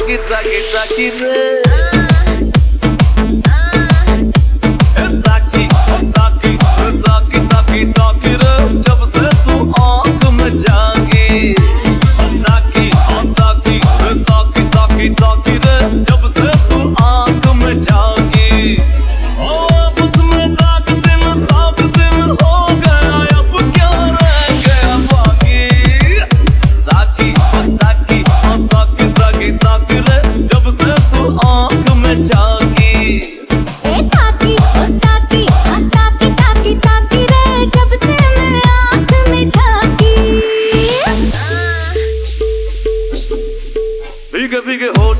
ताकी ताकी ताकी रे ताकी ताकी ताकी ताकी ताकी रे जब से तू आँख में जागी ताकी ताकी ताकी ताकी ताकी रे जब से तू आँख में जागी अब उसमें रात दिन हो गया अब क्या रह गया बाकी ताकी ताकी ताकी ताकी ताकी रे जब से तू आँख में जागी ताकी ताकी ताकी ताकी ताकी रे जब से मैं आँख में झांकी भीगे भीगे हो